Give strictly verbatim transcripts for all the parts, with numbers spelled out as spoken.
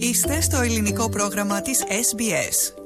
Είστε στο ελληνικό πρόγραμμα της Ες Μπι Ες.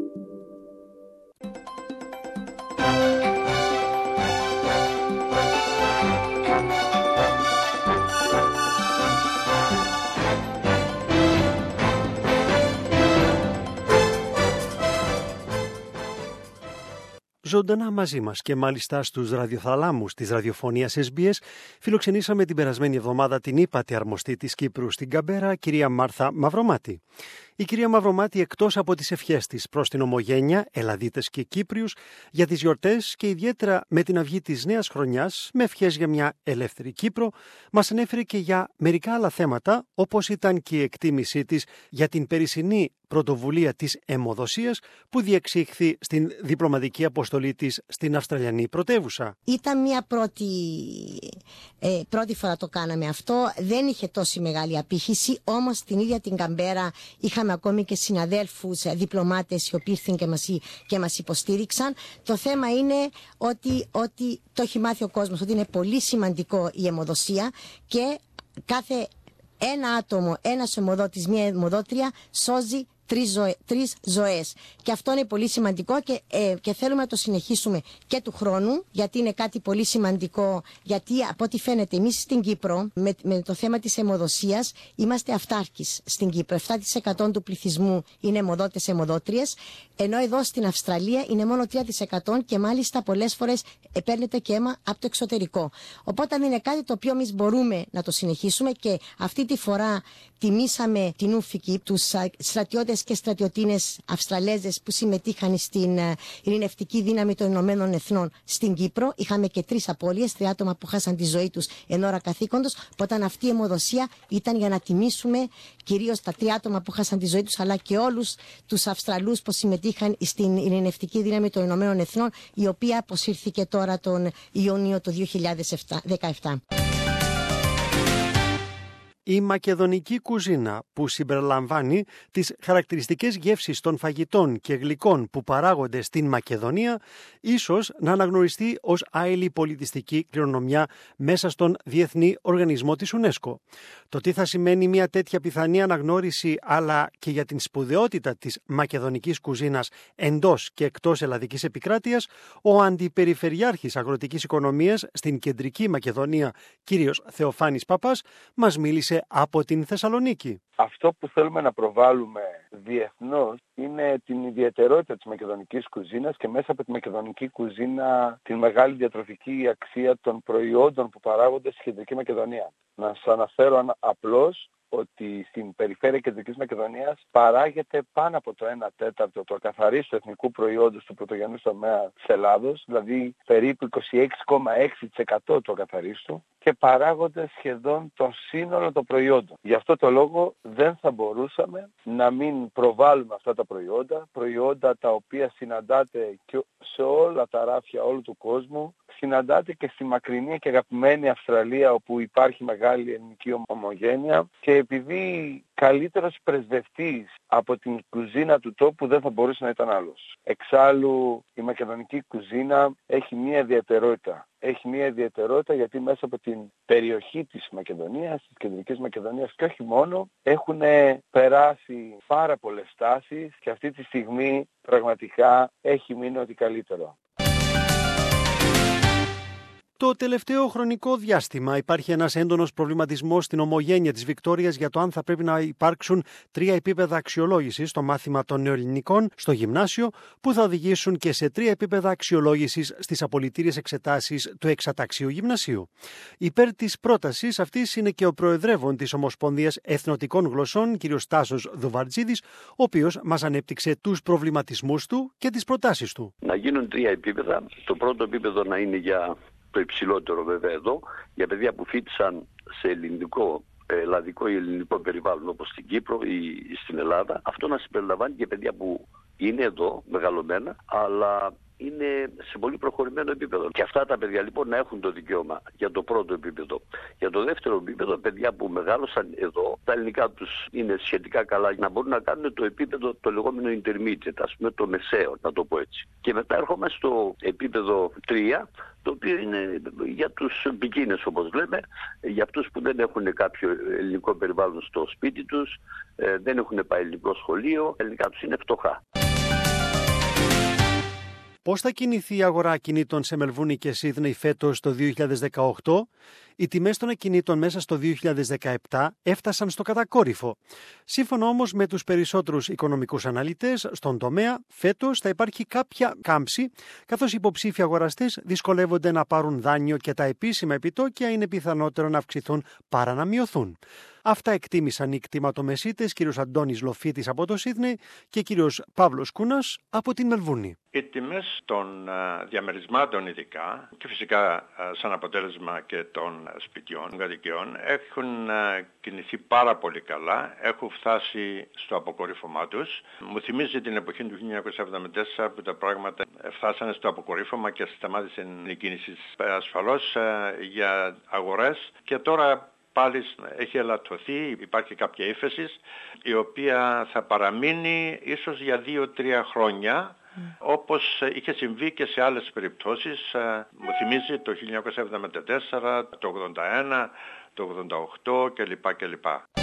Ζωντανά μαζί μας και μάλιστα στους ραδιοθαλάμους της ραδιοφωνίας Ες Μπι Ες φιλοξενήσαμε την περασμένη εβδομάδα την ύπατη αρμοστή της Κύπρου στην Καμπέρα, κυρία Μάρθα Μαυρομάτη. Η κυρία Μαυρομάτη, εκτός από τις ευχές της προς την ομογένεια, Ελλαδίτες και Κύπριους, για τις γιορτές και ιδιαίτερα με την αυγή της νέας χρονιάς, με ευχές για μια ελεύθερη Κύπρο, μας ανέφερε και για μερικά άλλα θέματα, όπως ήταν και η εκτίμησή της για την περσινή πρωτοβουλία της αιμοδοσίας που διεξήχθη στην διπλωματική αποστολή της στην Αυστραλιανή πρωτεύουσα. Ήταν μια πρώτη, ε, πρώτη φορά το κάναμε αυτό, δεν είχε τόση μεγάλη απήχηση, όμως στην ίδια την Καμπέρα είχαμε ακόμη και συναδέλφους διπλωμάτες οι οποίοι ήρθαν και μας, και μας υποστήριξαν. Το θέμα είναι ότι, ότι το έχει μάθει ο κόσμος, ότι είναι πολύ σημαντικό η αιμοδοσία και κάθε ένα άτομο, ένας αιμοδότης, μια αιμοδότρια σώζει Τρεις, ζωέ, τρεις ζωές. Και αυτό είναι πολύ σημαντικό και, ε, και θέλουμε να το συνεχίσουμε και του χρόνου, γιατί είναι κάτι πολύ σημαντικό, γιατί από ό,τι φαίνεται εμείς στην Κύπρο με, με το θέμα της αιμοδοσίας είμαστε αυτάρκης στην Κύπρο. επτά τοις εκατό του πληθυσμού είναι αιμοδότες, αιμοδότριες, ενώ εδώ στην Αυστραλία είναι μόνο τρία τοις εκατό και μάλιστα πολλές φορές παίρνεται και αίμα από το εξωτερικό. Οπότε είναι κάτι το οποίο εμείς μπορούμε να το συνεχίσουμε και αυτή τη φορά τιμήσαμε την Ούφικη, τους στρατιώτες και στρατιωτίνες Αυστραλέζες που συμμετείχαν στην ειρηνευτική δύναμη των Ηνωμένων Εθνών στην Κύπρο. Είχαμε και τρεις απώλειες, τρία άτομα που χάσαν τη ζωή τους εν ώρα καθήκοντος. Οπότε αυτή η αιμοδοσία ήταν για να τιμήσουμε κυρίως τα τρία άτομα που χάσαν τη ζωή τους, αλλά και όλους τους Αυστραλούς που συμμετείχαν στην ειρηνευτική δύναμη των Ηνωμένων Εθνών, η οποία αποσύρθηκε τώρα τον Ιούνιο του δύο χιλιάδες δεκαεπτά. Η μακεδονική κουζίνα, που συμπεριλαμβάνει τις χαρακτηριστικές γεύσεις των φαγητών και γλυκών που παράγονται στην Μακεδονία, ίσως να αναγνωριστεί ως άειλη πολιτιστική κληρονομιά μέσα στον Διεθνή Οργανισμό της UNESCO. Το τι θα σημαίνει μια τέτοια πιθανή αναγνώριση, αλλά και για την σπουδαιότητα της μακεδονικής κουζίνας εντός και εκτός ελλαδικής επικράτειας, ο Αντιπεριφερειάρχης Αγροτικής Οικονομίας στην Κεντρική Μακεδονία, κύριος Θεοφάνης Παπάς, μας μίλησε από την Θεσσαλονίκη. Αυτό που θέλουμε να προβάλλουμε διεθνώς είναι την ιδιαιτερότητα της μακεδονικής κουζίνας και μέσα από τη μακεδονική κουζίνα την μεγάλη διατροφική αξία των προϊόντων που παράγονται στη Κεντρική Μακεδονία. Να σας αναφέρω απλώς ότι στην περιφέρεια Κεντρικής Μακεδονίας παράγεται πάνω από το ένα τέταρτο του ακαθαρίστου εθνικού προϊόντος του πρωτογενούς τομέα της Ελλάδος, δηλαδή περίπου είκοσι έξι κόμμα έξι τοις εκατό του ακαθαρίστου, και παράγονται σχεδόν το σύνολο των προϊόντων. Γι' αυτό το λόγο δεν θα μπορούσαμε να μην προβάλλουμε αυτά τα προϊόντα, προϊόντα τα οποία συναντάτε και σε όλα τα ράφια όλου του κόσμου, συναντάτε και στη μακρινή και αγαπημένη Αυστραλία, όπου υπάρχει μεγάλη ελληνική ομογένεια, και επειδή καλύτερος πρεσβευτής από την κουζίνα του τόπου δεν θα μπορούσε να ήταν άλλος. Εξάλλου η μακεδονική κουζίνα έχει μία ιδιαιτερότητα. Έχει μία ιδιαιτερότητα γιατί μέσα από την περιοχή της Μακεδονίας, της Κεντρικής Μακεδονίας και όχι μόνο, έχουν περάσει πάρα πολλές τάσεις και αυτή τη στιγμή πραγματικά έχει μείνει ότι καλύτερο. Το τελευταίο χρονικό διάστημα υπάρχει ένας έντονος προβληματισμός στην ομογένεια της Βικτόριας για το αν θα πρέπει να υπάρξουν τρία επίπεδα αξιολόγησης στο μάθημα των νεοελληνικών στο γυμνάσιο, που θα οδηγήσουν και σε τρία επίπεδα αξιολόγησης στις απολυτήριες εξετάσεις του εξαταξίου γυμνασίου. Υπέρ της πρότασης αυτής είναι και ο προεδρεύων της Ομοσπονδίας Εθνοτικών Γλωσσών, κ. Τάσος Δουβαρτζίδης, ο οποίος μας ανέπτυξε τους προβληματισμούς του και τις προτάσεις του. Να γίνουν τρία επίπεδα. Το πρώτο επίπεδο να είναι για το υψηλότερο βέβαια εδώ, για παιδιά που φοιτησαν σε ελληνικό, ελλαδικό ή ελληνικό περιβάλλον όπως στην Κύπρο ή στην Ελλάδα. Αυτό να συμπεριλαμβάνει και παιδιά που είναι εδώ, μεγαλωμένα, αλλά είναι σε πολύ προχωρημένο επίπεδο. Και αυτά τα παιδιά λοιπόν να έχουν το δικαίωμα για το πρώτο επίπεδο. Για το δεύτερο επίπεδο, παιδιά που μεγάλωσαν εδώ, τα ελληνικά τους είναι σχετικά καλά, να μπορούν να κάνουν το επίπεδο το λεγόμενο intermediate, ας πούμε το μεσαίο, να το πω έτσι. Και μετά έρχομαι στο επίπεδο τρία, το οποίο είναι για τους μπικίνες όπως λέμε, για αυτούς που δεν έχουν κάποιο ελληνικό περιβάλλον στο σπίτι τους, δεν έχουν πάει ελληνικό σχολείο, ελληνικά τους είναι φτωχά. Πώς θα κινηθεί η αγορά ακινήτων σε Μελβούνι και Σίδνεϊ φέτος το δύο χιλιάδες δεκαοκτώ? Οι τιμές των ακινήτων μέσα στο δύο χιλιάδες δεκαεπτά έφτασαν στο κατακόρυφο. Σύμφωνα όμως με τους περισσότερους οικονομικούς αναλυτές, στον τομέα φέτος θα υπάρχει κάποια κάμψη, καθώς οι υποψήφοι αγοραστές δυσκολεύονται να πάρουν δάνειο και τα επίσημα επιτόκια είναι πιθανότερο να αυξηθούν παρά να μειωθούν. Αυτά εκτίμησαν οι κτηματομεσίτες κ. Αντώνης Λοφίτης από το Σίδνεϊ και κ. Παύλος Κούνας από την Μελβούνι. Οι τιμές των διαμερισμάτων ειδικά και φυσικά σαν αποτέλεσμα και των σπιτιών, κατοικιών έχουν κινηθεί πάρα πολύ καλά, έχουν φτάσει στο αποκορύφωμά τους. Μου θυμίζει την εποχή του χίλια εννιακόσια εβδομήντα τέσσερα που τα πράγματα φτάσανε στο αποκορύφωμα και σταμάτησε η κίνηση ασφαλώς για αγορές και τώρα πάλι έχει ελαττωθεί, υπάρχει κάποια ύφεση η οποία θα παραμείνει ίσως για δύο τρία χρόνια. Mm. Όπως είχε συμβεί και σε άλλες περιπτώσεις, μου θυμίζει το χίλια εννιακόσια εβδομήντα τέσσερα, το ογδόντα ένα, το ογδόντα οκτώ κλπ. κλπ.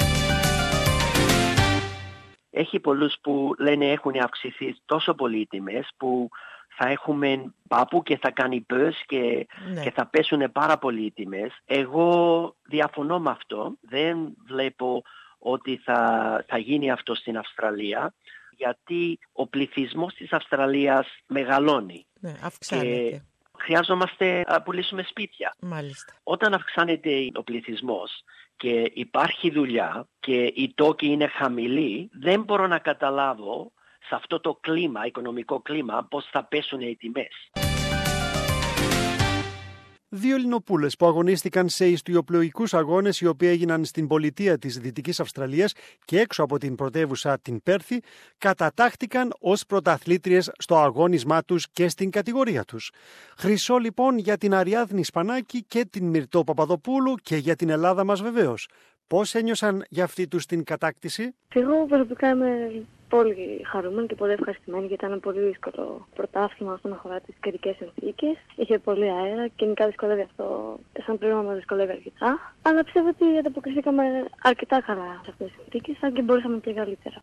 Έχει πολλούς που λένε έχουν αυξηθεί τόσο πολύ οι τιμές που θα έχουμε πάπου και θα κάνει buzz και, ναι. και θα πέσουν πάρα πολύ οι τιμές. Εγώ διαφωνώ με αυτό. Δεν βλέπω ότι θα, θα γίνει αυτό στην Αυστραλία, γιατί ο πληθυσμός της Αυστραλίας μεγαλώνει. Ναι, αυξάνεται. Και χρειάζομαστε να πουλήσουμε σπίτια. Μάλιστα. Όταν αυξάνεται ο πληθυσμός και υπάρχει δουλειά και οι τόκοι είναι χαμηλοί, δεν μπορώ να καταλάβω σε αυτό το κλίμα, οικονομικό κλίμα, πώς θα πέσουν οι τιμές. Δύο Ελληνοπούλες που αγωνίστηκαν σε ιστιοπλοϊκούς αγώνες οι οποίοι έγιναν στην πολιτεία της Δυτικής Αυστραλίας και έξω από την πρωτεύουσα την Πέρθη, κατατάχτηκαν ως πρωταθλήτριες στο αγώνισμά τους και στην κατηγορία τους. Χρυσό λοιπόν για την Αριάδνη Σπανάκη και την Μυρτώ Παπαδοπούλου και για την Ελλάδα μας βεβαίως. Πώς ένιωσαν για αυτή τους την κατάκτηση? Εγώ προσωπικά είμαι πολύ χαρούμενη και πολύ ευχαριστημένη, γιατί ήταν ένα πολύ δύσκολο πρωτάθλημα όσον αφορά τις καιρικές συνθήκες. Είχε πολύ αέρα και γενικά δυσκολεύει αυτό, σαν πλήρωμα μας δυσκολεύει αρκετά. Αλλά πιστεύω ότι ανταποκριθήκαμε αρκετά καλά σε αυτές τις συνθήκες, αν και μπορούσαμε και καλύτερα.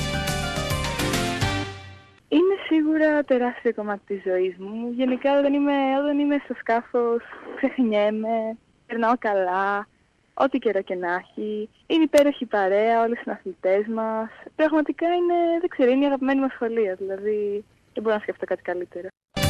Είναι σίγουρα τεράστιο κομμάτι της ζωής μου. Γενικά όταν είμαι, όταν είμαι στο σκάφος ξεχνιέμαι, περνάω καλά. Ό,τι καιρό και να έχει. Είναι υπέροχη παρέα, όλοι οι συναθλητές μας. Πραγματικά είναι, δεν ξέρω, είναι η αγαπημένη μας σχολεία. Δηλαδή, δεν μπορώ να σκεφτώ κάτι καλύτερο.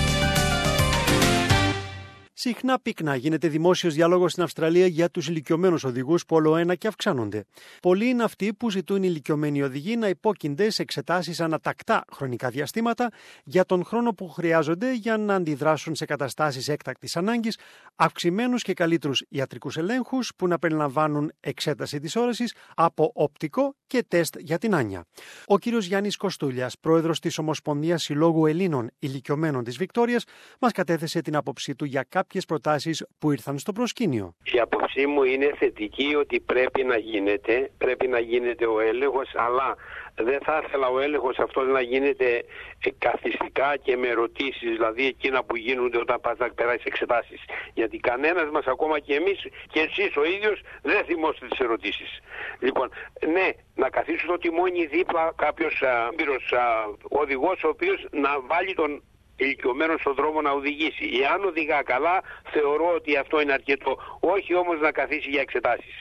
Συχνά πυκνά γίνεται δημόσιος διάλογος στην Αυστραλία για τους ηλικιωμένους οδηγούς που όλο ένα και αυξάνονται. Πολλοί είναι αυτοί που ζητούν οι ηλικιωμένοι οδηγοί να υπόκεινται σε εξετάσεις ανατακτά χρονικά διαστήματα για τον χρόνο που χρειάζονται για να αντιδράσουν σε καταστάσεις έκτακτης ανάγκης, αυξημένους και καλύτερους ιατρικούς ελέγχους που να περιλαμβάνουν εξέταση της όρασης από οπτικό και τεστ για την άνοια. Ο κύριος Γιάννης Κοστούλιας, πρόεδρος της Ομοσπονδίας Συλλόγου Ελλήνων Ηλικιωμένων της Βικτόριας, μας κατέθεσε την άποψή του για κάποιες προτάσεις που ήρθαν στο προσκήνιο. Η άποψή μου είναι θετική, ότι πρέπει να γίνεται, πρέπει να γίνεται ο έλεγχος, αλλά δεν θα ήθελα ο έλεγχος αυτός να γίνεται καθιστικά και με ερωτήσεις, δηλαδή εκείνα που γίνονται όταν πας να περάσεις εξετάσεις. Γιατί κανένας μας, ακόμα και εμείς και εσείς ο ίδιος, δεν θυμόστε τις ερωτήσεις. Λοιπόν, ναι, να καθίσουν στο τιμόνι δίπλα κάποιος έμπειρος οδηγός, ο οποίος να βάλει τον ηλικιωμένο στον δρόμο να οδηγήσει. Εάν οδηγά καλά, θεωρώ ότι αυτό είναι αρκετό. Όχι όμως να καθίσει για εξετάσεις.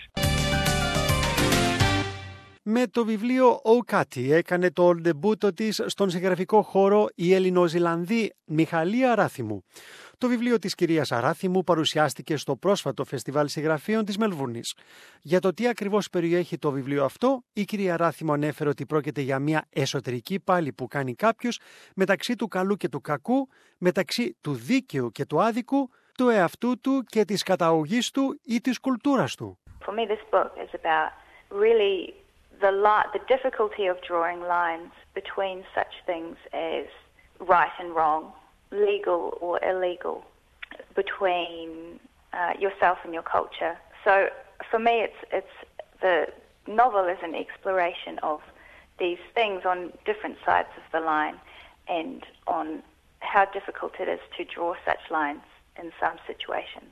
Με το βιβλίο «Ο Κάτι» έκανε το ντεμπούτο της στον συγγραφικό χώρο η Ελληνοζηλανδή Μιχαλία Αράθιμου. Το βιβλίο της κυρίας Αράθιμου παρουσιάστηκε στο πρόσφατο φεστιβάλ συγγραφείων της Μελβούνης. Για το τι ακριβώς περιέχει το βιβλίο αυτό, η κυρία Αράθιμου ανέφερε ότι πρόκειται για μια εσωτερική πάλη που κάνει κάποιος μεταξύ του καλού και του κακού, μεταξύ του δίκαιου και του άδικου, του εαυτού του και της καταγωγής του ή της κουλτούρας του. For me, this book is about really the li- the difficulty of drawing lines between such things as right and wrong, legal or illegal between uh, yourself and your culture. So for me, it's it's the novel is an exploration of these things on different sides of the line and on how difficult it is to draw such lines in some situations.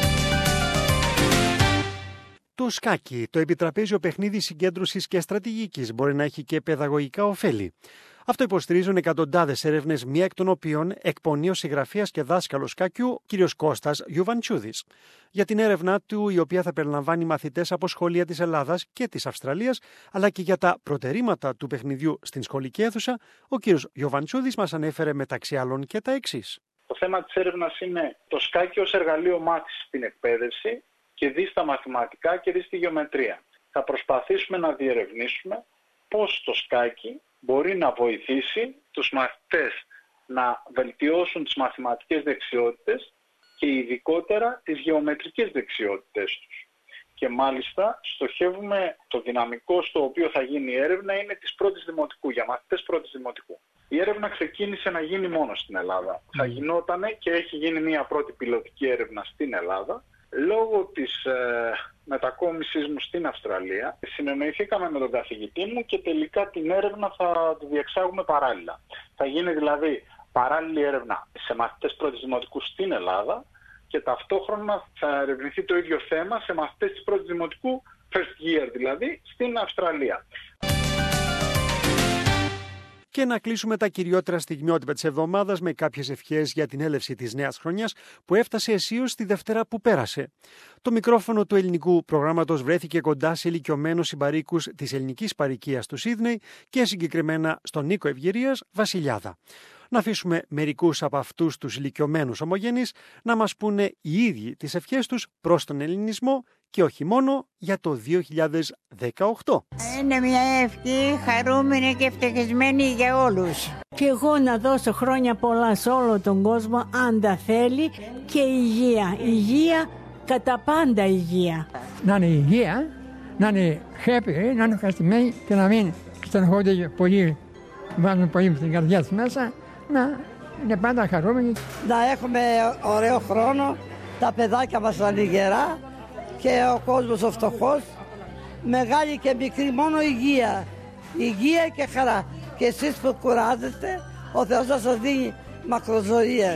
Το σκάκι, το επιτραπέζιο παιχνίδι συγκέντρωσης και στρατηγικής, μπορεί να έχει και παιδαγωγικά ωφέλη. Αυτό υποστηρίζουν εκατοντάδες έρευνες, μία εκ των οποίων εκπονεί ο συγγραφέας και δάσκαλος σκάκιου κ. Κώστας Γιουβαντσούδης. Για την έρευνά του, η οποία θα περιλαμβάνει μαθητές από σχολεία της Ελλάδας και της Αυστραλίας, αλλά και για τα προτερήματα του παιχνιδιού στην σχολική αίθουσα, ο κ. Γιουβαντσούδης μας ανέφερε μεταξύ άλλων και τα εξής. Το θέμα της έρευνας είναι το σκάκι ως εργαλείο μάθησης στην εκπαίδευση και δει στα μαθηματικά και δει στη γεωμετρία. Θα προσπαθήσουμε να διερευνήσουμε πώς το σκάκι μπορεί να βοηθήσει τους μαθητές να βελτιώσουν τις μαθηματικές δεξιότητες και ειδικότερα τις γεωμετρικές δεξιότητες τους. Και μάλιστα στοχεύουμε το δυναμικό στο οποίο θα γίνει η έρευνα είναι της πρώτης δημοτικού, για μαθητές πρώτης δημοτικού. Η έρευνα ξεκίνησε να γίνει μόνο στην Ελλάδα. Mm. Θα γινότανε και έχει γίνει μια πρώτη πιλωτική έρευνα στην Ελλάδα. Λόγω της ε, μετακόμισης μου στην Αυστραλία, συνεννοηθήκαμε με τον καθηγητή μου και τελικά την έρευνα θα τη διεξάγουμε παράλληλα. Θα γίνει δηλαδή παράλληλη έρευνα σε μαθητές πρώτης δημοτικού στην Ελλάδα και ταυτόχρονα θα ερευνηθεί το ίδιο θέμα σε μαθητές της πρώτης δημοτικού, first year δηλαδή, στην Αυστραλία. Και να κλείσουμε τα κυριότερα στιγμιότυπα της εβδομάδας με κάποιες ευχές για την έλευση της νέας χρονιάς που έφτασε αισίως τη Δευτέρα που πέρασε. Το μικρόφωνο του ελληνικού προγράμματος βρέθηκε κοντά σε ηλικιωμένους συμπαροίκους της ελληνικής παροικίας του Σίδνεϊ και συγκεκριμένα στον Νίκο Ευγερίας Βασιλιάδα. Να αφήσουμε μερικούς από αυτούς τους ηλικιωμένους ομογενείς να μας πούνε οι ίδιοι τις ευχές τους προς τον ελληνισμό και όχι μόνο για το δύο χιλιάδες δεκαοκτώ. Είναι μια ευχή χαρούμενη και ευτυχισμένη για όλους. Και εγώ να δώσω χρόνια πολλά σε όλο τον κόσμο, αν τα θέλει, και υγεία. Υγεία, κατά πάντα υγεία. Να είναι υγεία, να είναι happy, να είναι ευχαριστημένοι και να μην στενοχωρούνται πολύ, βάζουν πολύ στην καρδιά τους μέσα, να είναι πάντα χαρούμενοι. Να έχουμε ωραίο χρόνο, τα παιδάκια μας να είναι γερά και ο κόσμος ο φτωχός, μεγάλη και μικρή, μόνο υγεία. Υγεία και χαρά. Και εσείς που κουράζεστε, ο Θεός θα σας δίνει μακροζωία.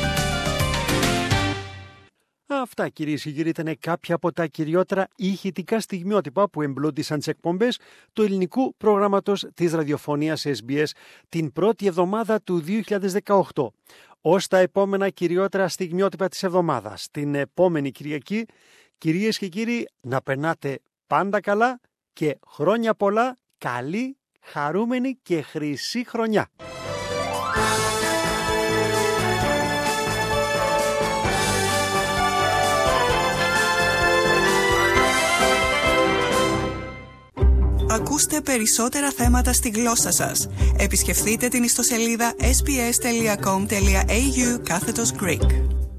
Αυτά, κυρίες και κύριοι, ήταν κάποια από τα κυριότερα ηχητικά στιγμιότυπα που εμπλούτησαν τις εκπομπές του ελληνικού προγράμματος της ραδιοφωνίας ες μπι ες την πρώτη εβδομάδα του δύο χιλιάδες δεκαοκτώ. Ως τα επόμενα κυριότερα στιγμιότυπα της εβδομάδας, την επόμενη Κυριακή, κυρίες και κύριοι, να περνάτε πάντα καλά και χρόνια πολλά, καλή, χαρούμενη και χρυσή χρονιά. Ακούστε περισσότερα θέματα στη γλώσσα σας. Επισκεφτείτε την ιστοσελίδα ες μπι ες τελεία κομ τελεία έι γιου κάθετος Greek.